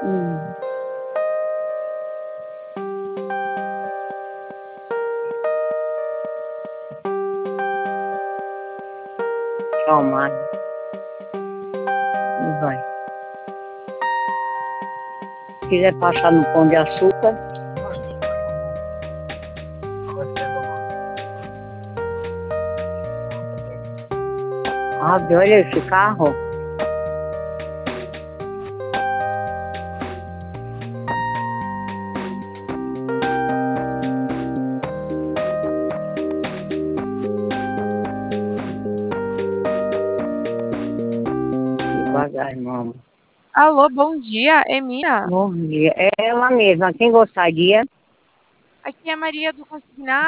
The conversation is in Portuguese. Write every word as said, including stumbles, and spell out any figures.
Hum. Toma. Vai. Se quiser passar no pão de açúcar. Ah, olha esse carro. Devagar, irmão. Alô, bom dia, é Mira? Bom dia. É ela mesma. Quem gostaria? Aqui é a Maria do Consignado.